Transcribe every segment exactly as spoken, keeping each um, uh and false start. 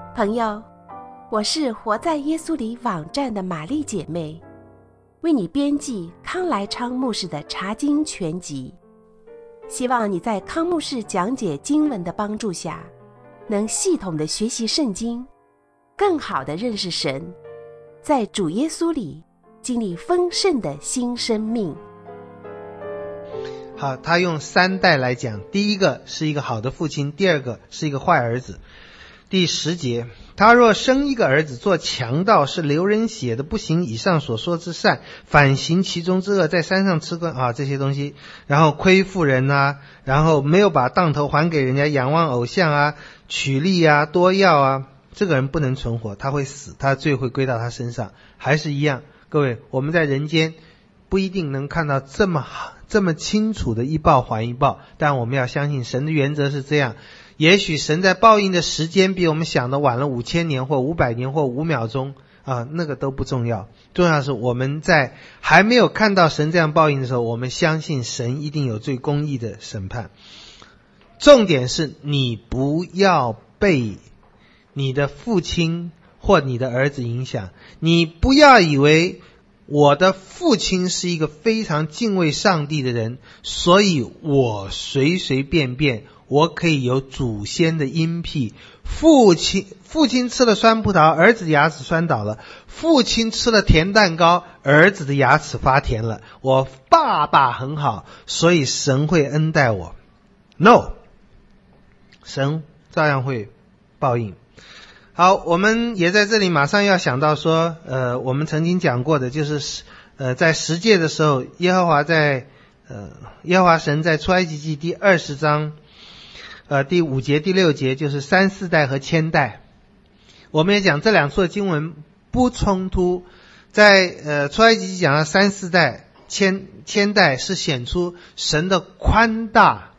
朋友，我是活在耶稣里网站的玛丽姐妹，为你编辑康来昌牧师的查经全集，希望你在康牧师讲解经文的帮助下，能系统的学习圣经，更好的认识神，在主耶稣里经历丰盛的新生命。 好，他用三代来讲，第一个是一个好的父亲，第二个是一个坏儿子。第十节，他若生一个儿子做强盗，是流人血的，不行以上所说之善，反行其中之恶，在山上吃棍啊这些东西，然后亏负人啊，然后没有把当头还给人家，仰望偶像啊，取利啊，多要啊，这个人不能存活，他会死，他的罪会归到他身上。还是一样，各位，我们在人间不一定能看到这么这么清楚的一报还一报，但我们要相信神的原则是这样。也许神在报应的时间比我们想的晚了五千年或五百年或五秒钟啊，那个都不重要，重要是我们在还没有看到神这样报应的时候，我们相信神一定有最公义的审判。重点是你不要被你的父亲或你的儿子影响，你不要以为我的父亲是一个非常敬畏上帝的人，所以我随随便便我可以有祖先的荫庇。父亲父亲吃了酸葡萄，儿子牙齿酸倒了；父亲吃了甜蛋糕，儿子的牙齿发甜了。我爸爸很好，所以神会恩待我。 No， 神照样会报应。好，我们也在这里马上要想到说，呃，我们曾经讲过的，就是呃，在十诫的时候，耶和华在呃，耶和华神在出埃及记第二十章。呃，第五节、第六节就是三四代和千代。我们也讲这两处的经文不冲突，在呃出埃及记讲了三四代，千千代是显出神的宽大，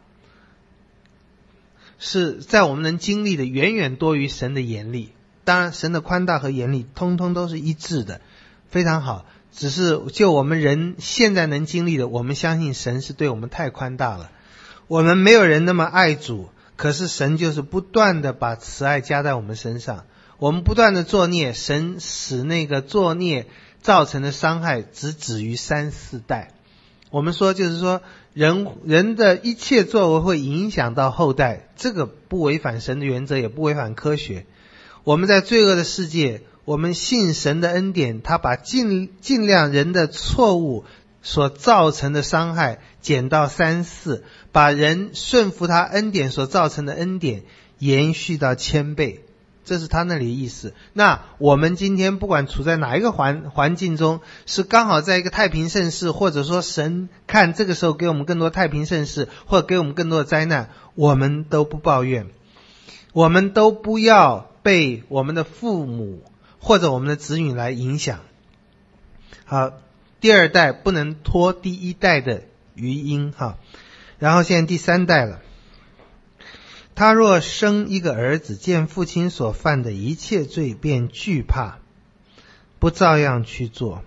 是在我们能经历的远远多于神的严厉。当然，神的宽大和严厉通通都是一致的，非常好。只是就我们人现在能经历的，我们相信神是对我们太宽大了。我们没有人那么爱主。可是神就是不断的把慈爱加在我们身上，我们不断的作孽，神使那个作孽造成的伤害只止于三四代。我们说就是说人人的一切作为会影响到后代，这个不违反神的原则，也不违反科学。我们在罪恶的世界，我们信神的恩典，他把尽尽量人的错误所造成的伤害减到三四，把人顺服他恩典所造成的恩典延续到千倍，这是他那里的意思。那我们今天不管处在哪一个环环境中，是刚好在一个太平盛世，或者说神看这个时候给我们更多太平盛世，或者给我们更多的灾难，我们都不抱怨，我们都不要被我们的父母或者我们的子女来影响。好，第二代不能拖第一代的余荫哈，然后现在第三代了。他若生一个儿子，见父亲所犯的一切罪，便惧怕，不照样去做。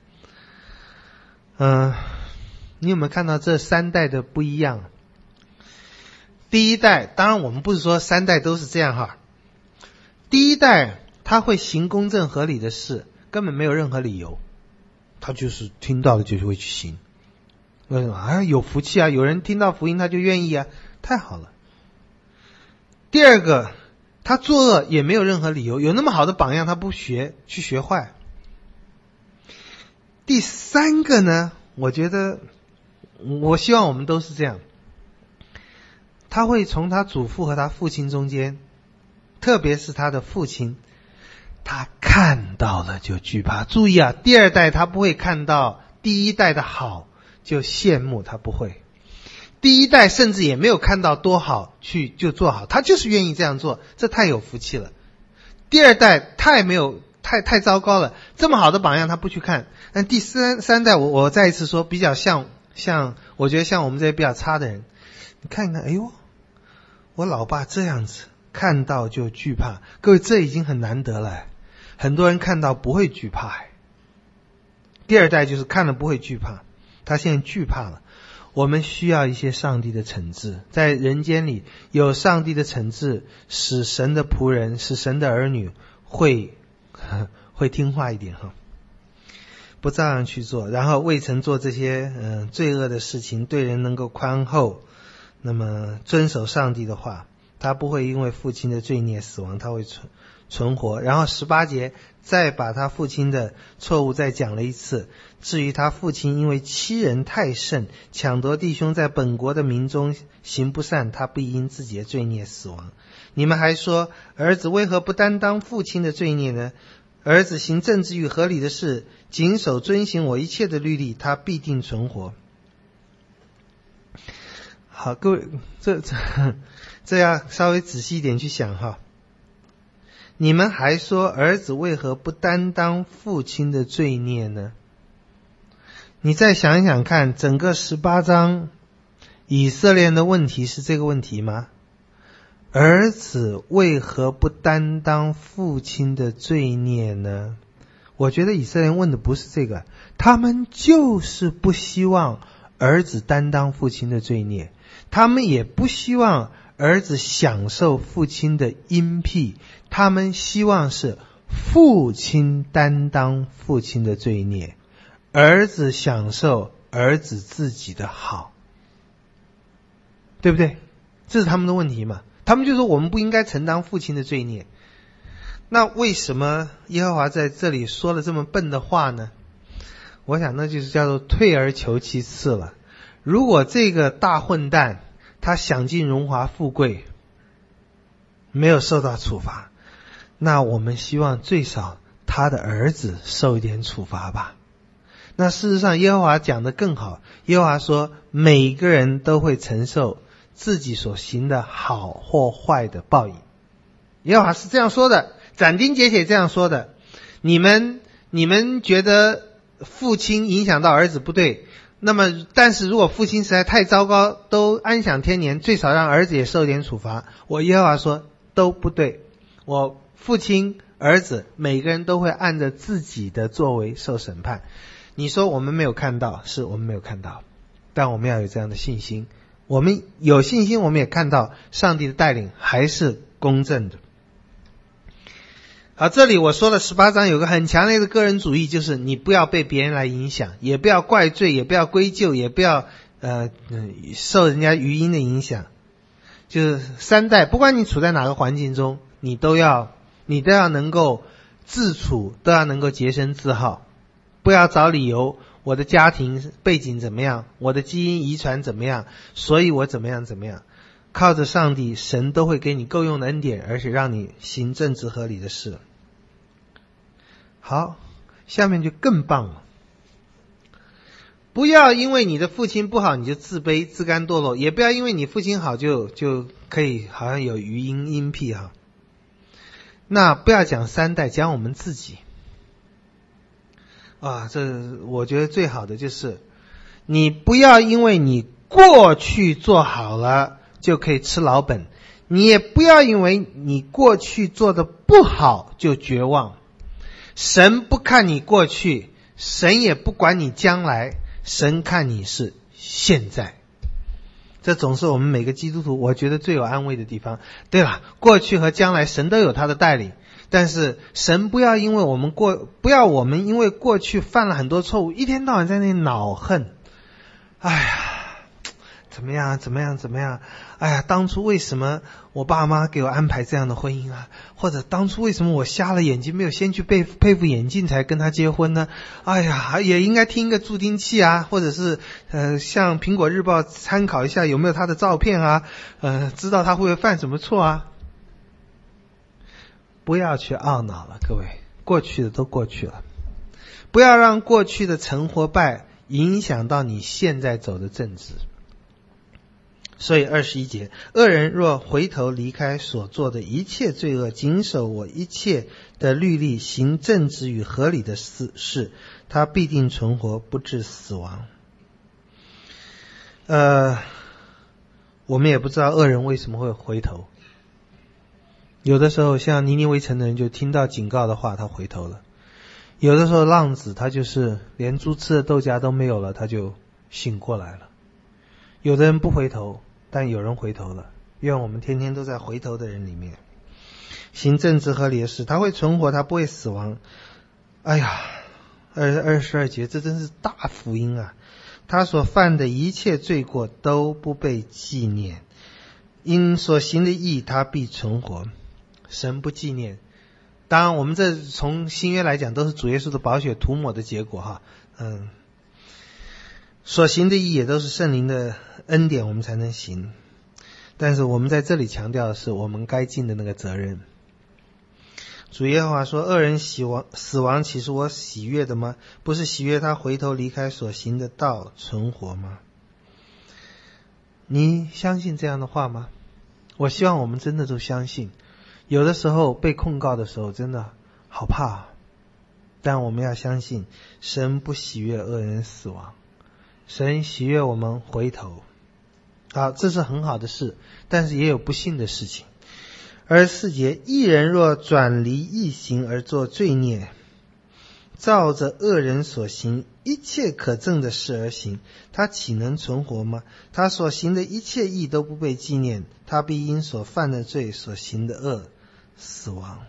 嗯、呃，你有没有看到这三代的不一样？第一代，当然我们不是说三代都是这样哈。第一代他会行公正合理的事，根本没有任何理由。他就是听到了就会去行，为什么啊？有福气啊，有人听到福音他就愿意啊，太好了。第二个，他作恶也没有任何理由，有那么好的榜样他不学，去学坏。第三个呢，我觉得我希望我们都是这样，他会从他祖父和他父亲中间，特别是他的父亲，他看到了就惧怕。注意啊，第二代他不会看到第一代的好就羡慕，他不会。第一代甚至也没有看到多好去就做好，他就是愿意这样做，这太有福气了。第二代太没有太太糟糕了，这么好的榜样他不去看。但第三三代我我再一次说，比较像像我觉得像我们这些比较差的人，你看一看，哎呦，我老爸这样子看到就惧怕，各位这已经很难得了。很多人看到不会惧怕，第二代就是看了不会惧怕，他现在惧怕了。 我们需要一些上帝的惩治，在人间里有上帝的惩治，使神的仆人，使神的儿女会会听话一点哈，不照样去做，然后未曾做这些嗯、呃、罪恶的事情，对人能够宽厚，那么遵守上帝的话，他不会因为父亲的罪孽死亡，他会存存活。然后十八节再把他父亲的错误再讲了一次，至于他父亲因为欺人太甚，抢夺弟兄，在本国的民中行不善，他必因自己的罪孽死亡。你们还说，儿子为何不担当父亲的罪孽呢？儿子行正直与合理的事，谨守遵行我一切的律例，他必定存活。好，各位，这这这要稍微仔细一点去想哈。你们还说儿子为何不担当父亲的罪孽呢？你再想一想看，整个十八章以色列人的问题是这个问题吗？儿子为何不担当父亲的罪孽呢？我觉得以色列人问的不是这个，他们就是不希望儿子担当父亲的罪孽，他们也不希望儿子享受父亲的荫庇，他们希望是父亲担当父亲的罪孽，儿子享受儿子自己的好，对不对？这是他们的问题嘛。他们就说我们不应该承担父亲的罪孽。那为什么耶和华在这里说了这么笨的话呢？我想那就是叫做退而求其次了。如果这个大混蛋他享尽荣华富贵，没有受到处罚，那我们希望最少他的儿子受一点处罚吧。那事实上耶和华讲得更好，耶和华说每个人都会承受自己所行的好或坏的报应。耶和华是这样说的，斩钉截铁这样说的。你们你们觉得父亲影响到儿子不对，那么但是如果父亲实在太糟糕，都安享天年，最少让儿子也受点处罚。我耶和华说都不对，我父亲儿子每个人都会按着自己的作为受审判。你说我们没有看到，是我们没有看到，但我们要有这样的信心。我们有信心，我们也看到上帝的带领还是公正的。好，这里我说了十八章有个很强烈的个人主义，就是你不要被别人来影响，也不要怪罪，也不要归咎，也不要呃受人家余音的影响。就是三代，不管你处在哪个环境中，你都要你都要能够自处，都要能够洁身自好，不要找理由，我的家庭背景怎么样，我的基因遗传怎么样，所以我怎么样怎么样。靠着上帝，神都会给你够用的恩典，而且让你行正直合理的事。好，下面就更棒了。不要因为你的父亲不好你就自卑自甘堕落，也不要因为你父亲好就就可以好像有余音阴癖哈。那不要讲三代，讲我们自己啊，这我觉得最好的就是你不要因为你过去做好了就可以吃老本，你也不要因为你过去做的不好就绝望。神不看你过去，神也不管你将来，神看你是现在。这总是我们每个基督徒我觉得最有安慰的地方。对了，过去和将来神都有他的带领，但是神不要因为我们过不要我们因为过去犯了很多错误，一天到晚在那里恼恨。哎呀，怎么样怎么样怎么样，哎呀，当初为什么我爸妈给我安排这样的婚姻啊？或者当初为什么我瞎了眼睛没有先去配配副眼镜才跟他结婚呢？哎呀，也应该听一个助听器啊，或者是呃向苹果日报参考一下有没有他的照片啊，呃知道他会不会犯什么错啊。不要去懊恼了，各位，过去的都过去了。不要让过去的成或败影响到你现在走的正直。所以二十一节，恶人若回头离开所做的一切罪恶，谨守我一切的律例，行正直与合理的事，他必定存活，不致死亡。呃，我们也不知道恶人为什么会回头。有的时候像尼尼微城的人就听到警告的话，他回头了。有的时候浪子他就是连猪吃的豆荚都没有了，他就醒过来了。 有的人不回头，但有人回头了。愿我们天天都在回头的人里面，行正直合理的事，他会存活，他不会死亡。哎呀，二二十二节，这真是大福音啊！他所犯的一切罪过都不被纪念，因所行的义他必存活。神不纪念，当然我们这从新约来讲都是主耶稣的宝血涂抹的结果哈。嗯，所行的义也都是圣灵的恩典，我们才能行。但是我们在这里强调的是我们该尽的那个责任。主耶和华说，恶人死亡死亡岂是我喜悦的吗？不是喜悦他回头离开所行的道存活吗？你相信这样的话吗？我希望我们真的都相信。有的时候被控告的时候真的好怕，但我们要相信神不喜悦恶人死亡，神喜悦我们回头。好，这是很好的事，但是也有不幸的事情。二十四节，义人若转离义行而做罪孽，照着恶人所行一切可憎的事而行，他岂能存活吗？他所行的一切义都不被纪念，他必因所犯的罪所行的恶死亡。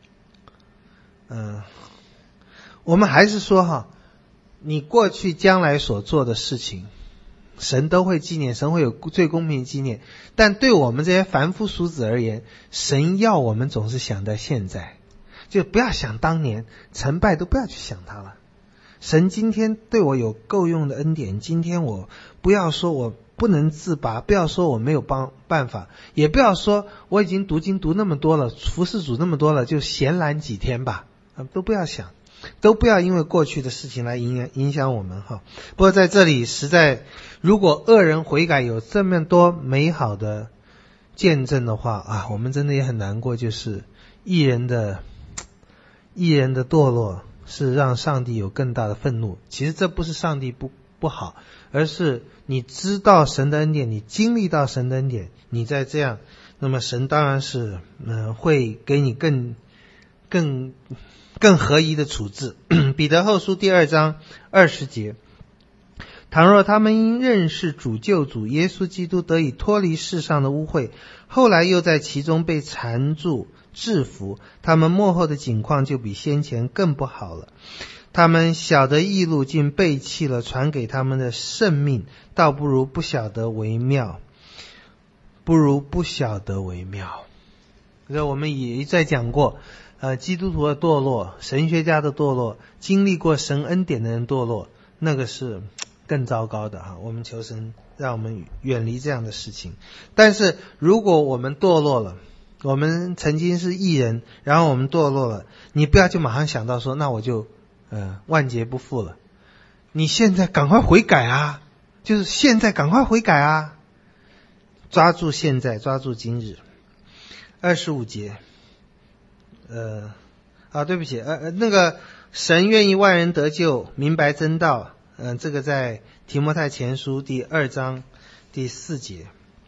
嗯，我们还是说哈，你过去将来所做的事情神都会纪念，神会有最公平的纪念。但对我们这些凡夫俗子而言，神要我们总是想在现在，就不要想当年，成败都不要去想它了。神今天对我有够用的恩典，今天我不要说我不能自拔，不要说我没有帮办法，也不要说我已经读经读那么多了，服侍主那么多了，就闲懒几天吧，都不要想，都不要因为过去的事情来影响影响我们哈。不过在这里实在，如果恶人悔改有这么多美好的见证的话啊，我们真的也很难过，就是义人的义人的堕落是让上帝有更大的愤怒。其实这不是上帝不不好，而是你知道神的恩典，你经历到神的恩典，你再这样，那么神当然是嗯、呃、会给你更更更合宜的处置。彼得后书第二章二十节，倘若他们因认识主救主耶稣基督得以脱离世上的污秽，后来又在其中被缠住制服，他们末后的景况就比先前更不好了。他们晓得义路，竟背弃了传给他们的圣命，倒不如不晓得为妙，不如不晓得为妙。这我们也在讲过呃，基督徒的堕落，神学家的堕落，经历过神恩典的人堕落，那个是更糟糕的哈。我们求神让我们远离这样的事情。但是如果我们堕落了，我们曾经是义人，然后我们堕落了，你不要就马上想到说那我就呃万劫不复了。你现在赶快悔改啊，就是现在赶快悔改啊，抓住现在，抓住今日。二十五节呃啊对不起呃那个神愿意万人得救，明白真道，嗯、呃，这个在提摩太前书第二章第四节。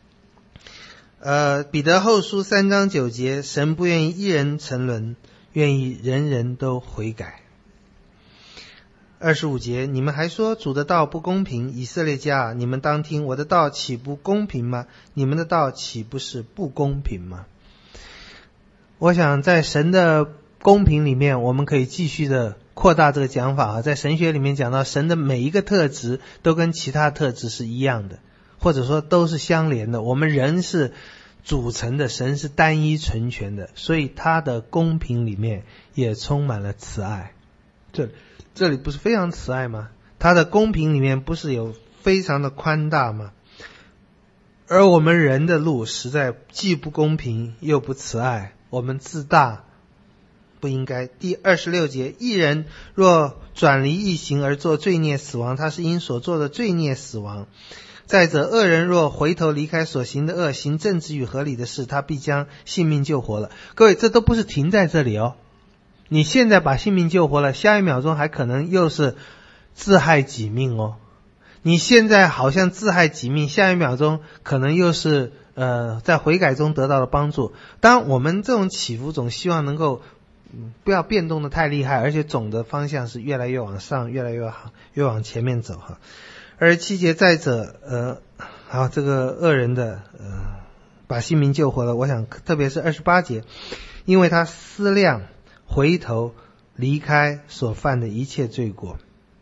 呃，彼得后书三章九节，神不愿意一人沉沦，愿意人人都悔改。二十五节，你们还说主的道不公平，以色列家，你们当听，我的道岂不公平吗？你们的道岂不是不公平吗？我想在神的公平里面，我们可以继续的扩大这个讲法啊。在神学里面讲到，神的每一个特质都跟其他特质是一样的，或者说都是相连的。我们人是组成的，神是单一纯全的，所以他的公平里面也充满了慈爱。这这里不是非常慈爱吗？他的公平里面不是有非常的宽大吗？而我们人的路实在既不公平又不慈爱，我们自大不应该。第二十六节，义人若转离义行而做罪孽死亡，他是因所做的罪孽死亡。再者，恶人若回头离开所行的恶，行正直与合理的事，他必将性命救活了。各位，这都不是停在这里哦。你现在把性命救活了，下一秒钟还可能又是自害己命哦。你现在好像自害己命，下一秒钟可能又是呃在悔改中得到了帮助。当然我们这种起伏总希望能够、嗯、不要变动的太厉害，而且总的方向是越来越往上，越来越好，越往前面走哈。 二十七节，再者，呃，好，这个恶人的呃把性命救活了。我想特别是二十八节，因为他思量回头离开所犯的一切罪过，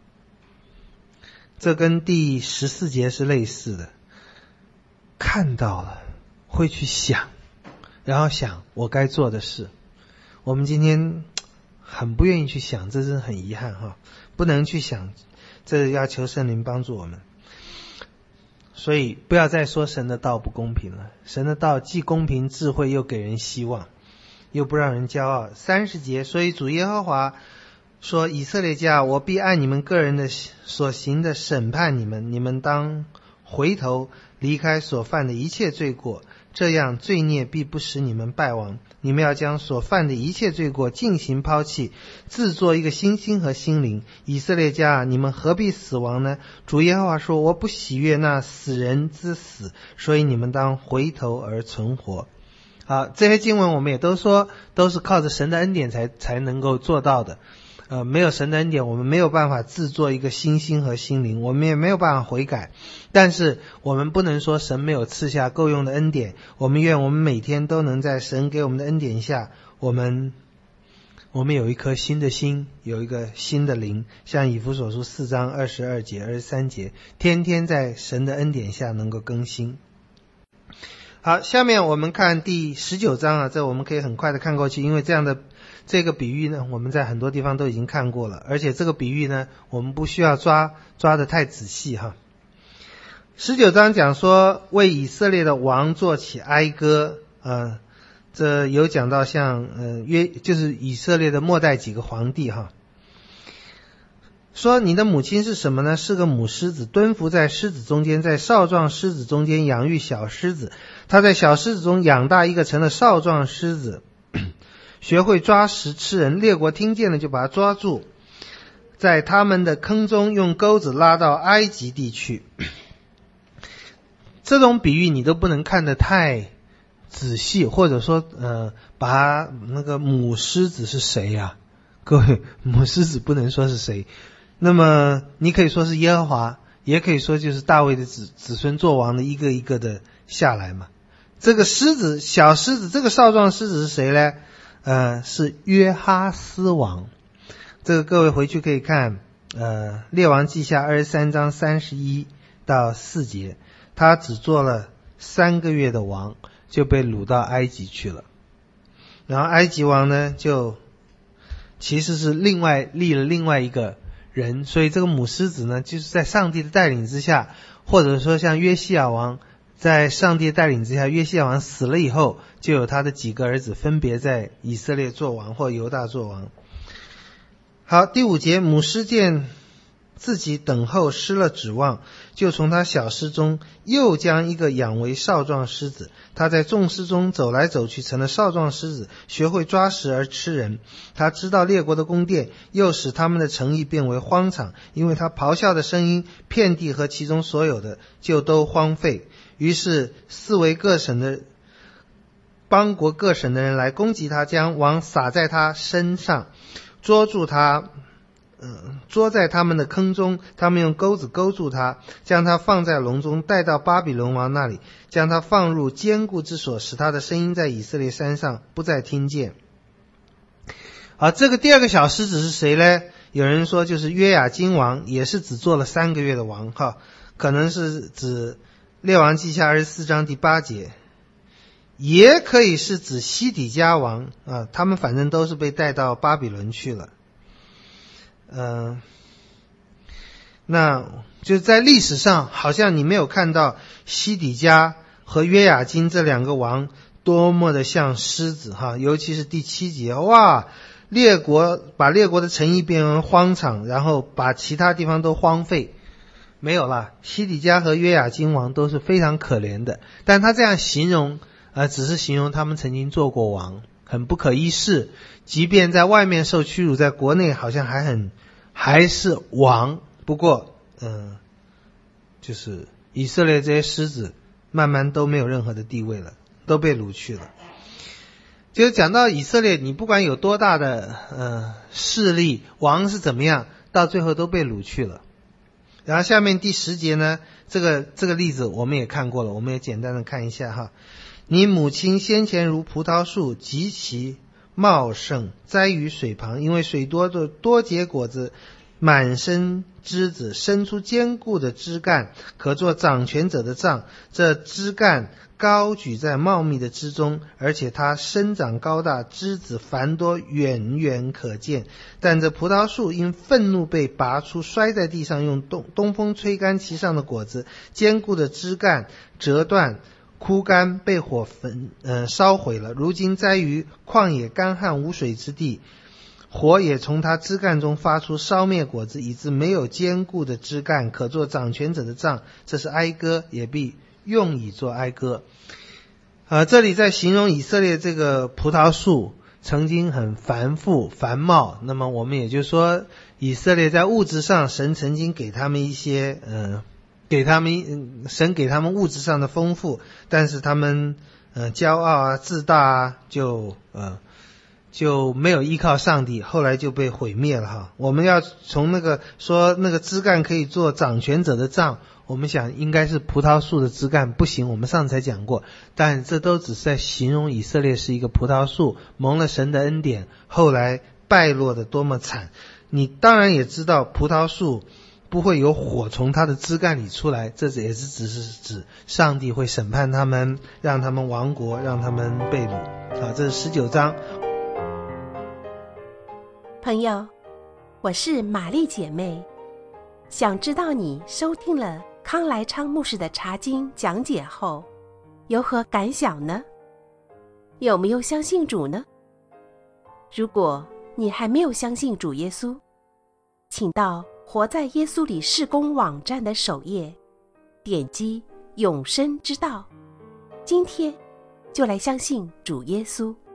这跟第十四节是类似的，看到了会去想，然后想我该做的事。我们今天很不愿意去想，这是很遗憾哈，不能去想，这要求圣灵帮助我们。所以不要再说神的道不公平了，神的道既公平智慧，又给人希望，又不让人骄傲。三十节，所以主耶和华说，以色列家，我必按你们个人的所行的审判你们，你们当回头离开所犯的一切罪过，这样罪孽必不使你们败亡。你们要将所犯的一切罪过尽行抛弃，自作一个新心和心灵。以色列家，你们何必死亡呢？主耶和华说，我不喜悦那死人之死，所以你们当回头而存活。好，这些经文我们也都说都是靠着神的恩典才才能够做到的。呃，没有神的恩典，我们没有办法制作一个新心和心灵，我们也没有办法悔改。但是我们不能说神没有赐下够用的恩典，我们愿我们每天都能在神给我们的恩典下，我们我们有一颗新的心，有一个新的灵，像以弗所书四章二十二节、二十三节，天天在神的恩典下能够更新。好，下面我们看第十九章啊，这我们可以很快的看过去，因为这样的这个比喻呢，我们在很多地方都已经看过了，而且这个比喻呢，我们不需要抓抓得太仔细哈。十九章讲说为以色列的王做起哀歌，呃，这有讲到像呃约就是以色列的末代几个皇帝哈。说你的母亲是什么呢？是个母狮子，蹲伏在狮子中间，在少壮狮子中间养育小狮子。他在小狮子中养大一个成了少壮狮子，学会抓食吃人，列国听见了就把他抓住，在他们的坑中用钩子拉到埃及地去。这种比喻你都不能看得太仔细，或者说呃，把那个母狮子是谁呀、啊？各位，母狮子不能说是谁，那么你可以说是耶和华，也可以说就是大卫的子子孙做王的一个一个的下来嘛。这个狮子，小狮子，这个少壮狮子是谁呢？呃，是约哈斯王。这个各位回去可以看呃列王记下二十三章三十一到四节，他只做了三个月的王，就被掳到埃及去了。然后埃及王呢，就其实是另外立了另外一个人，所以这个母狮子呢，就是在上帝的带领之下，或者说像约西亚王在上帝的带领之下，约西亚王死了以后，就有他的几个儿子分别在以色列做王或犹大做王。好，第五节，母狮见自己等候失了指望，就从他小狮中又将一个养为少壮狮子。他在众狮中走来走去，成了少壮狮子，学会抓食而吃人。他知道列国的宫殿，又使他们的城邑变为荒场，因为他咆哮的声音，遍地和其中所有的就都荒废。于是四围各省的邦国各省的人来攻击他，将网撒在他身上，捉住他嗯，捉在他们的坑中，他们用钩子勾住他，将他放在笼中，带到巴比伦王那里，将他放入坚固之所，使他的声音在以色列山上不再听见。好，这个第二个小狮子是谁呢？有人说就是约雅斤王，也是只做了三个月的王哈，可能是指列王记下二十四章第八节，也可以是指西底家王啊，他们反正都是被带到巴比伦去了。嗯、呃，那就在历史上好像你没有看到西底家和约雅斤这两个王多么的像狮子哈，尤其是第七节，哇，列国把列国的城邑变成荒场，然后把其他地方都荒废，没有了。西底家和约雅斤王都是非常可怜的，但他这样形容呃，只是形容他们曾经做过王，很不可一世，即便在外面受屈辱，在国内好像还很还是王。不过嗯、呃，就是以色列这些狮子慢慢都没有任何的地位了，都被掳去了。就是讲到以色列，你不管有多大的呃势力，王是怎么样，到最后都被掳去了。 然后下面第十节呢，这个这个例子我们也看过了，我们也简单的看一下哈。你母亲先前如葡萄树极其茂盛，栽于水旁，因为水多的多结果子，满身枝子，生出坚固的枝干，可做掌权者的杖。这枝干高举在茂密的枝中，而且它生长高大，枝子繁多，远远可见。但这葡萄树因愤怒被拔出，摔在地上，用东东风吹干其上的果子，坚固的枝干折断枯干，被火焚呃烧毁了。如今栽于旷野干旱无水之地，火也从它枝干中发出，烧灭果子，以致没有坚固的枝干，可做掌权者的杖。这是哀歌，也必用以做哀歌。呃，这里在形容以色列这个葡萄树曾经很繁复繁茂，那么我们也就说，以色列在物质上，神曾经给他们一些呃给他们神给他们物质上的丰富，但是他们呃骄傲啊自大啊，就呃就没有依靠上帝，后来就被毁灭了哈。我们要从那个说那个枝干可以做掌权者的杖，我们想应该是葡萄树的枝干不行，我们上次才讲过，但这都只是在形容以色列是一个葡萄树，蒙了神的恩典，后来败落的多么惨。你当然也知道葡萄树不会有火从它的枝干里出来，这也是只是指上帝会审判他们，让他们亡国，让他们被掳。好，这是十九章。 朋友，我是玛丽姐妹，想知道你收听了康来昌牧师的查经讲解后有何感想呢？有没有相信主呢？如果你还没有相信主耶稣，请到活在耶稣里事工网站的首页，点击永生之道，今天就来相信主耶稣。